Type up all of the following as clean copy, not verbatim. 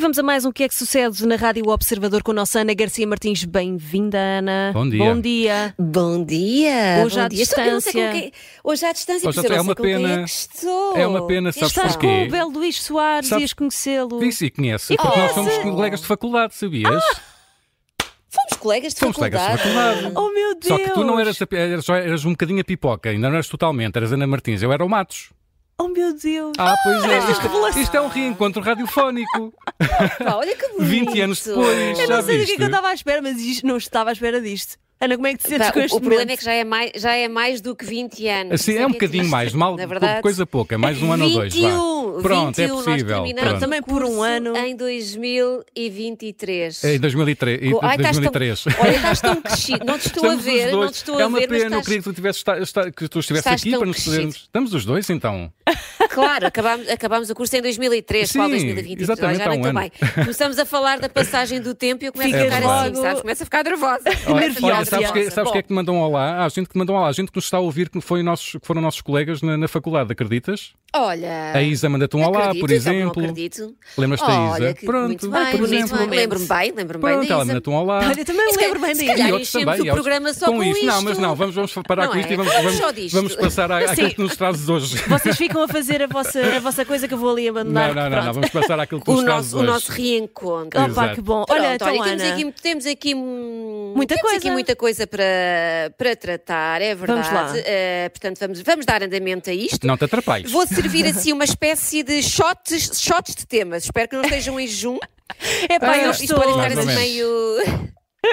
vamos a mais um Que é que Sucede na Rádio Observador com a nossa Ana Garcia Martins. Bem-vinda, Ana. Bom dia. Bom dia. Bom dia. Hoje à distância. Hoje à distância, Hoje porque eu é não sei uma com quem pena. é que estou. É uma pena, sabes Estás porquê? com o belo Luís Soares, Sabes- ias conhecê-lo. Disse e conhece, porque nós somos colegas de faculdade, sabias? Fomos colegas de Fomos colegas de faculdade. Oh, meu Deus. Só que tu não eras um bocadinho a pipoca, ainda não eras totalmente, eras Ana Martins, eu era o Matos. Oh, meu Deus. Pois é, isto é um reencontro radiofónico. Pá, olha que bonito. 20 anos depois. Eu já não sei do viste? que eu estava à espera, mas isto não estava à espera disto. Ana, como é que te sentes Pá, com este o problema momento? é que já é mais do que 20 anos. Assim, Isso é um que bocadinho triste. mais, mal, Na verdade, coisa pouca, mais um ano ou dois. 21, Vá. Pronto, 21, é nós possível. terminamos Pronto. Também o por um curso ano. Em 2023. Em 2003. Ai, estás 2003. Olha, estás tão crescido. Não te estou Estamos a ver, os dois. não te estou É a uma ver, mas pena, eu estás... queria que tu estivesse estás aqui tão para nos crescido. podermos. Estamos os dois então. Claro, acabámos o curso em 2003, Sim, qual 2023? exatamente, Já há nem um estou ano. bem. Começamos a falar da passagem do tempo e eu começo a Ficas ficar assim, logo- sabes? Começo a ficar nervosa. Olha, sabes Bom, quem é que te mandou um olá? A gente que te mandou um olá, a gente que nos está a ouvir, que foram nossos colegas na faculdade, acreditas? Olha, A Isa manda-te um olá, acredito, por então exemplo. Não acredito. Lembras-te da Olha, Isa? que Pronto, muito bem, por muito exemplo. bem. Lembro-me bem Pronto, da ela Isa. manda-te um olá. Olha, também me lembro bem Se disso. calhar E outros enchemos também. o programa só com isto. Não, isto. mas não, vamos parar Não com isto é? e Só disto. vamos passar àquilo Sim. que nos trazes hoje. Vocês ficam a fazer a vossa coisa que eu vou ali abandonar. Não, Pronto. vamos passar àquilo que nos trazes O hoje. nosso reencontro. Opa, Exato. que bom. Pronto, Olha, então, temos Ana, aqui Muita coisa. aqui muita coisa para tratar, é Vamos lá. verdade. Portanto, vamos dar andamento a isto. Não te atrapalhes. Vou servir assim uma espécie de shots de temas. Espero que não estejam em junho. epá, eu Isto estou... pode Mais estar ou assim menos. meio...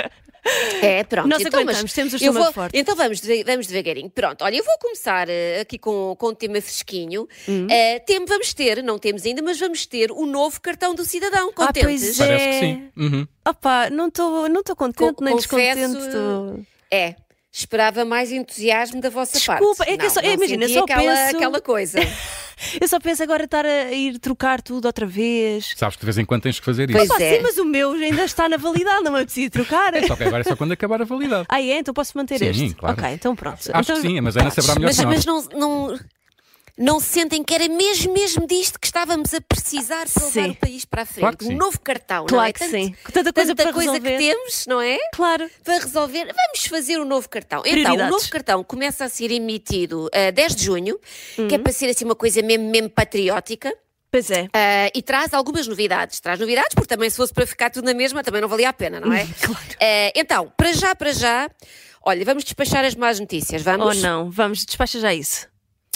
É, pronto. Nós então, aguentamos, mas temos o eu estômago vou, forte. Então vamos devagarinho. Pronto, olha, eu vou começar aqui com um tema fresquinho. Vamos ter, não temos ainda, mas vamos ter o novo cartão do cidadão. Contentes? pois é. Parece que sim. Uhum. Opa, não estou contente nem Confesso- descontente. Tô... É. Esperava mais entusiasmo da vossa Desculpa, parte. é que eu só- Não imagina, senti só aquela, penso- aquela coisa. Eu só penso agora estar a ir trocar tudo outra vez. Sabes que de vez em quando tens que fazer isso. Pois Opa, é. sim, mas o meu ainda está na validade, não é preciso trocar. Só que agora é só quando acabar a validade. Ah, é? Então posso manter Sim, este? claro. Ok, então pronto. Acho então, que sim, mas a Ana saberá melhor que nós. Mas não sentem que era mesmo disto que estávamos a precisar para levar Sim. o país para a frente. Claro que sim. Um novo cartão, Claro não é? que sim. Tanta coisa para resolver. que temos, não é? Claro. Para resolver, vamos fazer o novo cartão. Então, Prioridades. o novo cartão começa a ser emitido a 10 de junho, que é para ser assim uma coisa mesmo patriótica. Pois é. E traz algumas novidades. Traz novidades, porque também se fosse para ficar tudo na mesma, também não valia a pena, não é? Claro. Então, para já, olha, vamos despachar as más notícias, vamos? Ou não? Vamos, despacha já isso.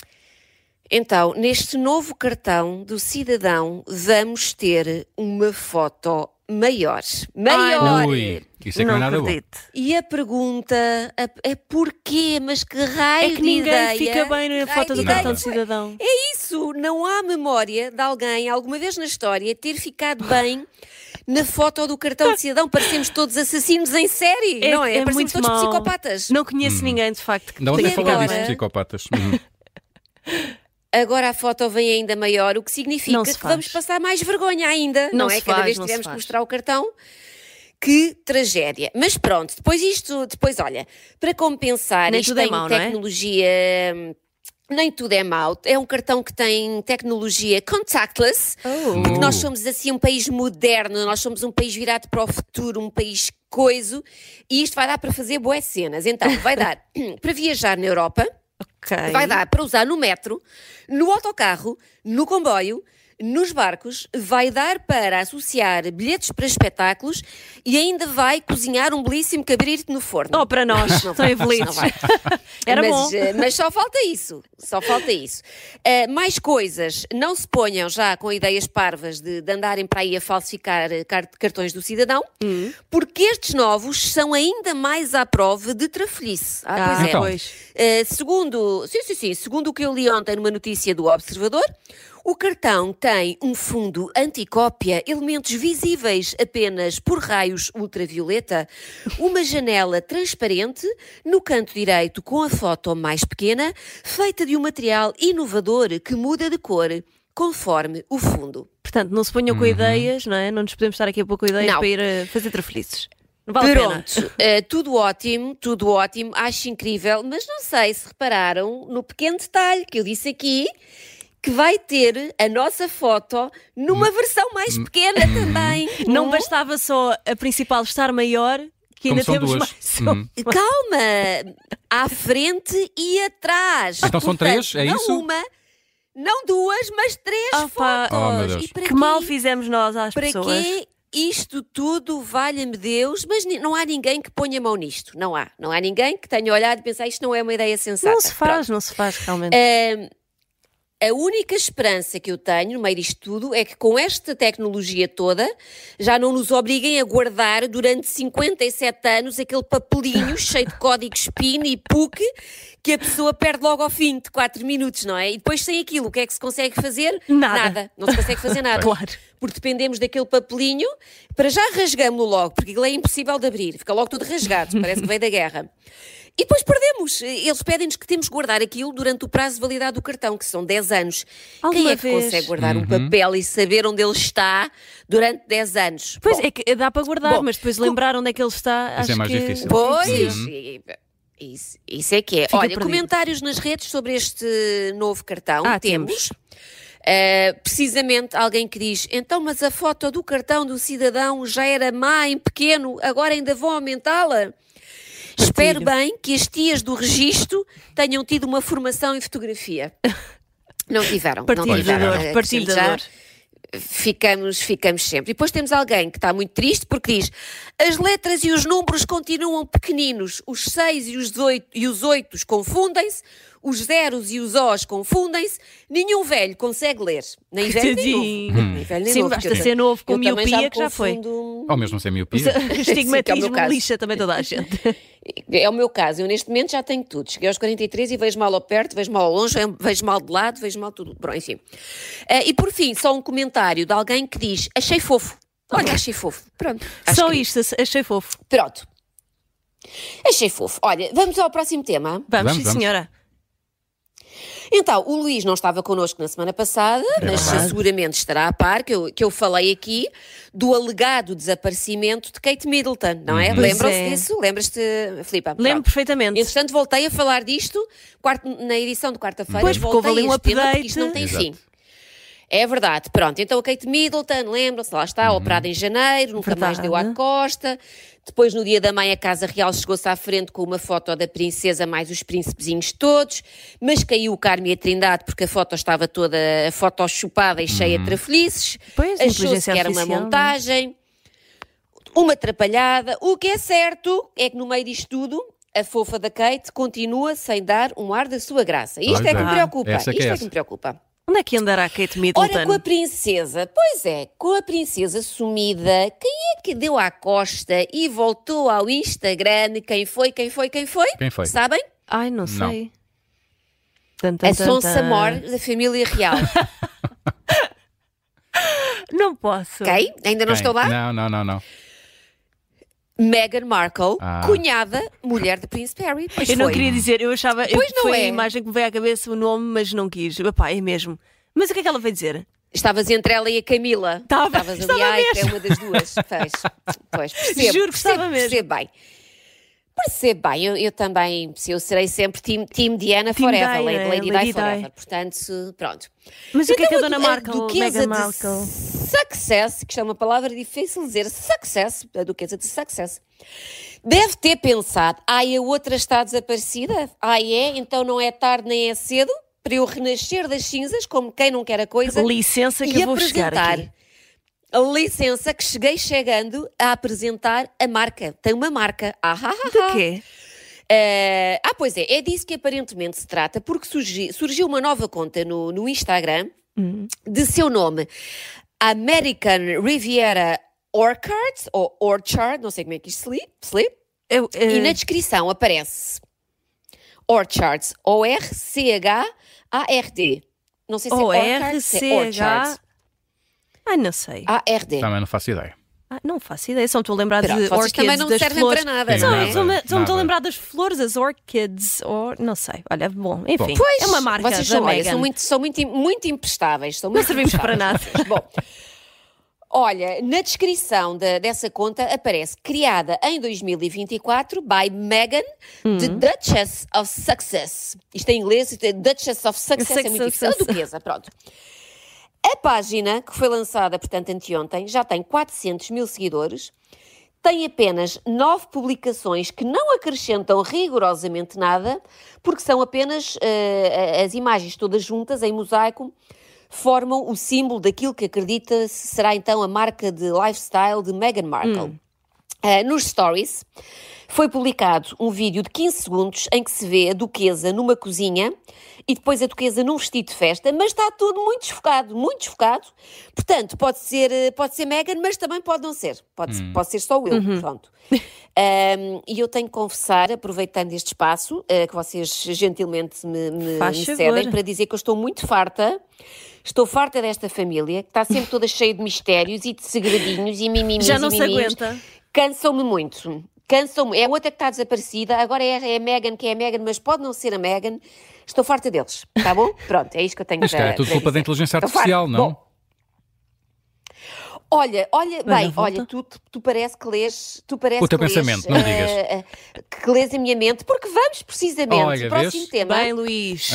Então, neste novo cartão do cidadão, vamos ter uma foto maior. Maior! Ui, isso é que não é nada bom. acredito. E a pergunta é porquê? Mas que raio É que de ninguém ideia? fica bem na Que foto raio do de cartão ideia de foi? cidadão. É isso, não há memória de alguém, alguma vez na história, ter ficado bem na foto do cartão de cidadão. Parecemos todos assassinos em série, não é? Parecemos muito todos mau. psicopatas. Não conheço ninguém, de facto, que Ainda ontem E falei agora? disso, psicopatas. Uhum. Agora a foto vem ainda maior, o que significa Não se que faz. vamos passar mais vergonha ainda, Não não é? se Cada faz, vez que não se tivermos que faz. mostrar o cartão. Que tragédia. Mas pronto, depois olha, para compensar, Nem isto tudo é tem mau, não é? tecnologia. Nem tudo é mau. É um cartão que tem tecnologia contactless, porque nós somos assim um país moderno, nós somos um país virado para o futuro, um país coiso, e isto vai dar para fazer boas cenas. Então, vai dar para viajar na Europa, Ok. vai dar para usar no metro, no autocarro, no comboio, nos barcos, vai dar para associar bilhetes para espetáculos e ainda vai cozinhar um belíssimo cabrito no forno. Oh, para nós, Não estão vai, evoluídos. não vai. Era mas, bom. mas só falta isso. Mais coisas. Não se ponham já com ideias parvas de andarem para aí a falsificar cartões do cidadão, porque estes novos são ainda mais à prova de trafolhice. Pois é. Então. pois. Segundo o que eu li ontem numa notícia do Observador, o cartão tem um fundo anticópia, elementos visíveis apenas por raios ultravioleta, uma janela transparente no canto direito com a foto mais pequena, feita de um material inovador que muda de cor conforme o fundo. Portanto, não se ponham com ideias, não é? Não nos podemos estar aqui a pôr com ideias Não. para ir a fazer trafelices. Não vale a pena. Pronto, tudo ótimo, acho incrível, mas não sei se repararam no pequeno detalhe que eu disse aqui, que vai ter a nossa foto numa versão mais pequena também. Não bastava só a principal estar maior, que ainda Como são temos duas. mais. Calma! À frente e atrás. Então são três, é não isso? Uma, não duas, mas três Opa, fotos. Oh, meu Deus. E para Que quê? mal fizemos nós às Para pessoas. quê isto tudo, valha-me Deus? Mas não há ninguém que ponha mão nisto. Não há. Não há ninguém que tenha olhado e pensar isto não é uma ideia sensata. Não se faz, não se faz realmente. A única esperança que eu tenho no meio disto tudo é que com esta tecnologia toda já não nos obriguem a guardar durante 57 anos aquele papelinho cheio de códigos PIN e PUC que a pessoa perde logo ao fim de 4 minutos, não é? E depois sem aquilo, o que é que se consegue fazer? Nada. Não se consegue fazer nada. Claro. Porque dependemos daquele papelinho, para já rasgamos-lo logo, porque ele é impossível de abrir, fica logo tudo rasgado, parece que veio da guerra. E depois perdemos. Eles pedem-nos que temos que guardar aquilo durante o prazo de validade do cartão, que são 10 anos. Quem Alguma é que vez? consegue guardar um papel e saber onde ele está durante 10 anos? Pois Bom, é que dá para guardar, Bom, mas depois lembrar onde é que ele está, Isso é acho mais que... difícil. Pois, Uhum. isso é que é. Fica Olha, perdido. comentários nas redes sobre este novo cartão. Temos. Precisamente alguém que diz, então, mas a foto do cartão do cidadão já era má em pequeno, agora ainda vão aumentá-la? Espero bem que as tias do registro tenham tido uma formação em fotografia. Não tiveram. Partilho não de tiveram. dor, partilho de Já dor. Ficamos sempre. E depois temos alguém que está muito triste porque diz as letras e os números continuam pequeninos, os 6 e os 8 confundem-se, os zeros e os Os confundem-se, nenhum velho consegue ler. Nem velho nem Tadinho. novo. Nem velho, nem Sim, novo, basta porque eu ser novo com eu também miopia me que já foi. confundo. Ou mesmo sem miopia. Sim, que é o Estigmatismo meu caso. lixa também toda a gente. É o meu caso, eu neste momento já tenho tudo. Cheguei aos 43 e vejo mal ao perto, vejo mal ao longe, vejo mal de lado, vejo mal tudo. Pronto, enfim. E por fim, só um comentário de alguém que diz: achei fofo. Olha, achei fofo. Pronto. Acho Só que- isto, achei fofo. Pronto. Achei fofo. Olha, vamos ao próximo tema. Vamos, Vamos. sim, senhora. Então, o Luís não estava connosco na semana passada, mas verdade. seguramente estará a par, que eu falei aqui do alegado desaparecimento de Kate Middleton, não é? Pois Lembram-se é. disso? Lembras-te, Filipa? Lembro Pronto. perfeitamente. Entretanto, voltei a falar disto na edição de quarta-feira. Pois, porque houve voltei ali um a este tema, update. porque isto não tem Exato. fim. É verdade. Pronto, então a Kate Middleton, lembram-se, lá está, operada em janeiro, nunca mais Verdade. deu à costa. Depois, no dia da mãe, a Casa Real chegou-se à frente com uma foto da princesa mais os príncipezinhos todos, mas caiu o Carme e a Trindade porque a foto estava toda a foto chupada e cheia de trafelices. Pois, Achou-se inteligência que era uma artificial, montagem, uma atrapalhada. O que é certo é que no meio disto tudo, a fofa da Kate continua sem dar um ar da sua graça. Isto Pois é que é. me preocupa. Essa que é Isto é essa. que me preocupa. Onde é que andará a Kate Middleton? Ora, com a princesa, pois é, com a princesa sumida, quem é que deu à costa e voltou ao Instagram? Quem foi? Quem foi? Sabem? Ai, não Não. sei. Tan, tan, A tan, Sonsa tan. Mor da família real. Não posso. Ok? Ainda não Quem? estou lá? Não. Meghan Markle, Ah. cunhada, mulher de Príncipe Harry. Pois Eu não foi. queria dizer, eu achava. Pois não foi é. a imagem que me veio à cabeça o nome, mas não quis. Epá, é mesmo. Mas o que é que ela veio dizer? Estavas entre ela e a Camila. Estava Estavas ali, ai, é mesmo. uma das duas. Pois, percebo. Juro que estava mesmo. Percebo bem, eu também, eu serei sempre team Diana Team forever, Di, Lady Lady Di forever, Di. portanto, pronto. Mas o que é que a Dona Então, Markle, duquesa Meghan de Markle? Success, que isto é uma palavra difícil de dizer, success, a duquesa de Success, deve ter pensado, a outra está desaparecida? Então não é tarde nem é cedo para eu renascer das cinzas, como quem não quer a coisa, Licença que e eu vou chegar apresentar. aqui. Licença que cheguei chegando a apresentar a marca. Tem uma marca. De quê? Pois é disso que aparentemente se trata, porque surgiu uma nova conta no Instagram de seu nome, American Riviera Orchard, ou Orchard, não sei como é que isto se lê, e na descrição aparece Orchards, O-R-C-H-A-R-D. Não sei se é Orchard, se é Orchards. Ai, não sei. A-R-D. Também não faço ideia. Não faço ideia. Só me estou a lembrar Pronto, de vocês orchids também não das servem flores. para nada, Sim, não Só é? só me estou a nada. lembrar das flores, as orchids, ou não sei. Olha, bom, enfim. Pois, é uma marca vocês da são, olha, Meghan. são muito imprestáveis. São Não muito servimos para imprestáveis. nada. Bom, Olha, na descrição dessa conta aparece criada em 2024 by Meghan, the Duchess of Success. Isto em inglês, Duchess of Success é muito difícil. A duquesa, pronto. A página, que foi lançada, portanto, anteontem, já tem 400 mil seguidores, tem apenas 9 publicações que não acrescentam rigorosamente nada, porque são apenas as imagens todas juntas, em mosaico, formam o símbolo daquilo que acredita será então a marca de lifestyle de Meghan Markle. Nos stories foi publicado um vídeo de 15 segundos em que se vê a duquesa numa cozinha e depois a duquesa num vestido de festa, mas está tudo muito desfocado, muito desfocado. Portanto, pode ser Meghan, mas também pode não ser. Pode ser só eu, pronto. E eu tenho que confessar, aproveitando este espaço, que vocês gentilmente me cedem, para dizer que eu estou muito farta. Estou farta desta família, que está sempre toda cheia de mistérios e de segredinhos e mimimis. Já não se aguenta. Cansam-me muito. Cansam-me. É outra que está desaparecida, agora é a Meghan, que é a Meghan, mas pode não ser a Meghan. Estou farta deles, tá bom? Pronto, é isto que eu tenho Isto é tudo culpa da inteligência artificial, não? Bom, olha, tu parece que lês... O teu pensamento, não digas. Que lês a minha mente, porque vamos precisamente, o próximo tema... Bem, Luís.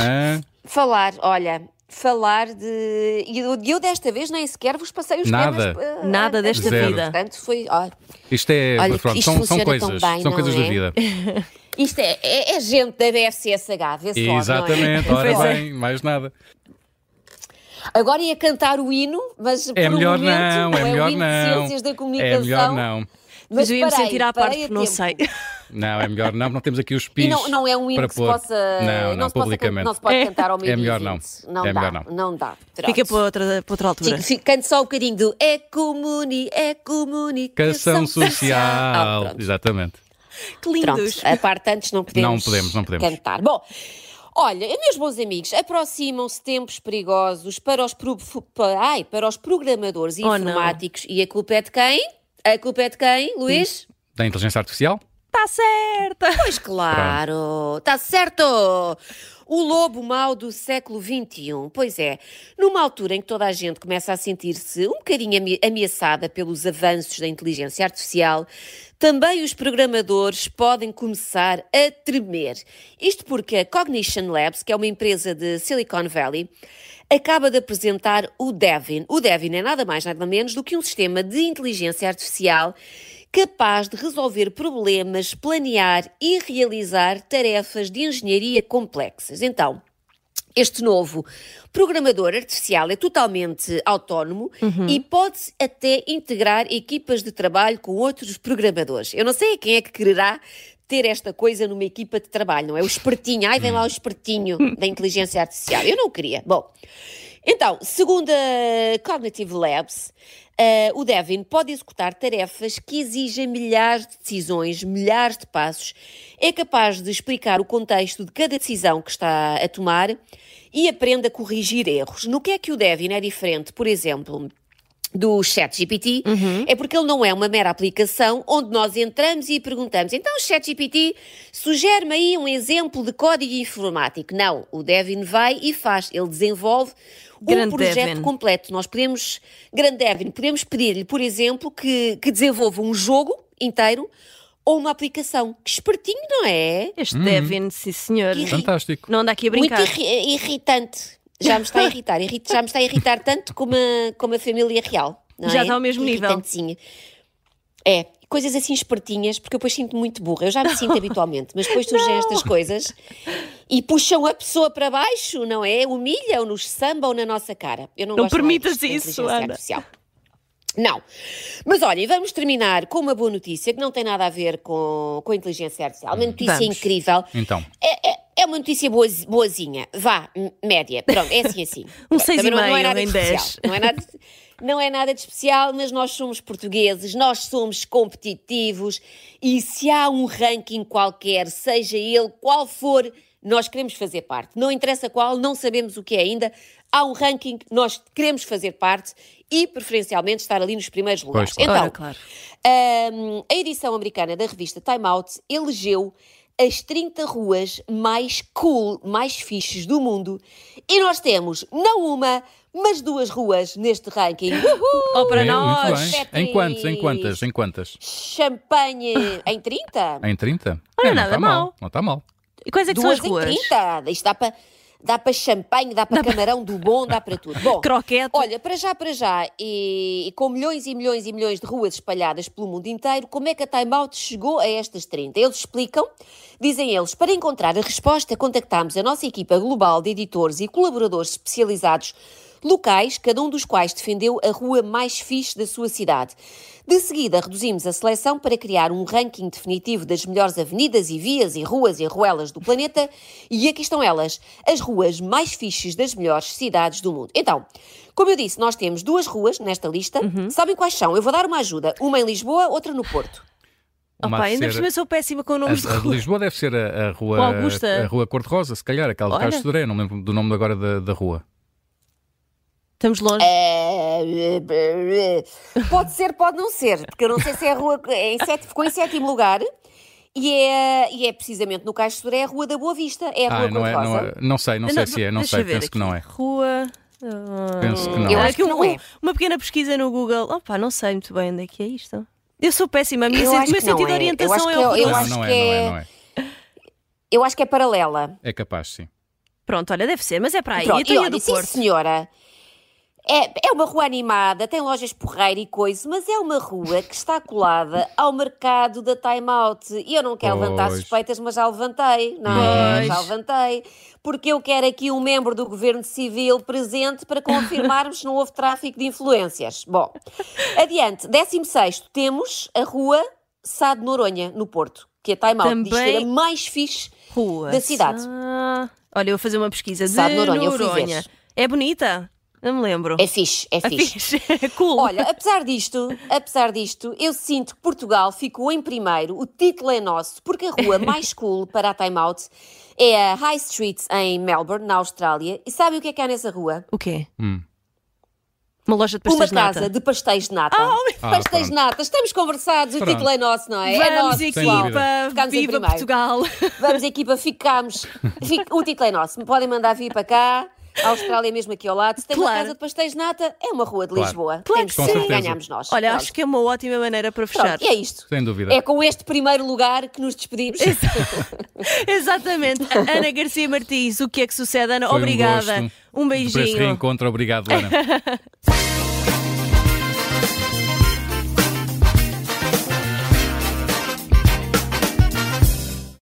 Falar de... E eu desta vez nem sequer vos passei os temas... Nada desta vida. Portanto, foi... Isto é... Pronto, isto são coisas, bem, são coisas é? da vida. Isto é gente da BFCSH, vê só, Exatamente, não é? ora bem, mais nada. Agora ia cantar o hino, mas por melhor um momento, não, é melhor o hino não. de Ciências da Comunicação. É melhor não. Mas eu ia me sentir à parte, porque não sei. Não, é melhor não, não temos aqui os pis. E não é um hino para que se pôr. possa... Não, publicamente. Não se pode cantar ao meio. É melhor não. Não é dá, melhor não dá. Pronto. Fica para outra altura. Cante só um bocadinho do comunicação social. Social. Exatamente. Que lindos. Pronto, a parte antes não podemos cantar. Bom, olha, meus bons amigos, aproximam-se tempos perigosos para os programadores informáticos. E a culpa é de quem? A culpa é de quem, Luís? Da inteligência artificial? Está certa! Pois claro, está certo! O lobo mau do século XXI. Pois é, numa altura em que toda a gente começa a sentir-se um bocadinho ameaçada pelos avanços da inteligência artificial, também os programadores podem começar a tremer. Isto porque a Cognition Labs, que é uma empresa de Silicon Valley, acaba de apresentar o Devin. O Devin é nada mais, nada menos do que um sistema de inteligência artificial capaz de resolver problemas, planear e realizar tarefas de engenharia complexas. Então, este novo programador artificial é totalmente autónomo e pode até integrar equipas de trabalho com outros programadores. Eu não sei quem é que quererá ter esta coisa numa equipa de trabalho, não é? O espertinho, vem lá o espertinho da inteligência artificial. Eu não queria. Bom, então, segundo a Cognitive Labs, o Devin pode executar tarefas que exigem milhares de decisões, milhares de passos, é capaz de explicar o contexto de cada decisão que está a tomar e aprende a corrigir erros. No que é que o Devin é diferente, por exemplo, do ChatGPT? É porque ele não é uma mera aplicação onde nós entramos e perguntamos: então, ChatGPT, sugere-me aí um exemplo de código informático. Não, o Devin vai e faz, ele desenvolve um projeto completo. Nós podemos, grande Devin, podemos pedir-lhe, por exemplo, que desenvolva um jogo inteiro ou uma aplicação. Que espertinho, não é? Este Devin, sim senhor. Fantástico. Não anda aqui a brincar. Muito irritante. Já me está a irritar. Já me está a irritar tanto como a família real. Não já é? está ao mesmo nível. É, coisas assim espertinhas, porque eu depois sinto muito burra. Eu já me sinto habitualmente, mas depois surgem estas coisas e puxam a pessoa para baixo, não é? Humilham-nos, sambam na nossa cara. Eu não gosto permitas mais isso, Ana. artificial. Não. Mas olha, vamos terminar com uma boa notícia que não tem nada a ver com a inteligência artificial. Uma notícia incrível. Então. É uma notícia boazinha. Vá, média. Pronto, é assim. Um 6,5 não é nada em de 10. especial. Não é nada de especial, mas nós somos portugueses, nós somos competitivos e se há um ranking qualquer, seja ele qual for, nós queremos fazer parte. Não interessa qual, não sabemos o que é ainda. Há um ranking, nós queremos fazer parte e, preferencialmente, estar ali nos primeiros lugares. Pois, claro. Então, claro. A edição americana da revista Time Out elegeu as 30 ruas mais cool, mais fixes do mundo e nós temos não uma, mas 2 ruas neste ranking. Oh, para Muito nós! bem. Em quantos? Em quantas? Em quantas? Champanhe em 30? Em 30? Olha, não nada está mal. Não está mal. E quais é que são 2 as em ruas? 30? Isto dá para champanhe, dá para camarão do bom, dá para tudo. Bom, Croquete. olha, para já, e com milhões e milhões e milhões de ruas espalhadas pelo mundo inteiro, como é que a Time Out chegou a estas 30? Eles explicam, dizem eles, para encontrar a resposta, contactámos a nossa equipa global de editores e colaboradores especializados locais, cada um dos quais defendeu a rua mais fixe da sua cidade. De seguida, reduzimos a seleção para criar um ranking definitivo das melhores avenidas e vias e ruas e arruelas do planeta, e aqui estão elas, as ruas mais fixes das melhores cidades do mundo. Então, como eu disse, nós temos 2 ruas nesta lista. Sabem quais são? Eu vou dar uma ajuda. Uma em Lisboa, outra no Porto. Uma Opa, há de ainda por ser- cima sou péssima com nomes de A de rua. Lisboa deve ser a rua, Com Augusta. a rua Cor-de-Rosa, se calhar, aquela de Olha. Carlos de Sodré, não me lembro do nome agora da rua. Estamos longe. Pode ser, pode não ser, porque eu não sei se é a rua. Ficou em 7º lugar e é precisamente no Cais de Sodré a Rua da Boa Vista. É a Rua Não é, Cor-de-Rosa. não sei se é, não deixa sei, ver penso que aqui. não é. Rua. Penso que não. Eu Há acho aqui que não é. uma pequena pesquisa no Google. Opa, não sei muito bem onde é que é isto. Eu sou péssima, o meu Eu acho que sentido não de é. orientação Eu acho é que eu horroroso. acho Não que é, não é. Eu acho que é paralela. É capaz, sim. Pronto, olha, deve ser, mas é para aí. Pronto, Então, e a olha, do sim, Porto? senhora. É uma rua animada, tem lojas porreira e coisa, mas é uma rua que está colada ao mercado da Time Out. E eu não quero levantar Pois. suspeitas, mas já levantei, não é? Pois. Já levantei. Porque eu quero aqui um membro do Governo Civil presente para confirmarmos se não houve tráfico de influências. Bom, adiante. 16º, temos a rua Sá de Noronha, no Porto, que a Time Out diz Também- ser a mais fixe Rua. da cidade. Olha, eu vou fazer uma pesquisa de Sá de Noronha, eu fui Noronha. ver. É bonita? Não me lembro. É fixe, é É fixe. fixe. Cool. Olha, apesar disto, eu sinto que Portugal ficou em primeiro, o título é nosso, porque a rua mais cool para a Time Out é a High Street em Melbourne, na Austrália. E sabe o que é que há nessa rua? O quê? Uma loja de Uma pastéis de nata. casa de pastéis de nata. Pastéis de pronto. nata, estamos conversados, o Pronto. título é nosso, não é? É Vamos, nosso, sem pessoal. dúvida. equipa! Ficámos em Viva primeiro. Portugal! Vamos, equipa, o título é nosso. Podem mandar vir para cá. A Austrália é mesmo aqui ao lado. Se tem uma Claro. casa de pastéis de nata, é uma rua de Claro. Lisboa. Claro Temos que que sim. certeza. ganhamos nós. Olha, Pronto. acho que é uma ótima maneira para fechar. Pronto, e é isto. Sem dúvida. É com este primeiro lugar que nos despedimos. Exatamente. Ana Garcia Martins, o que é que sucede, Ana? Foi Obrigada. gosto. Um Por esse beijinho. reencontro, obrigado, Ana.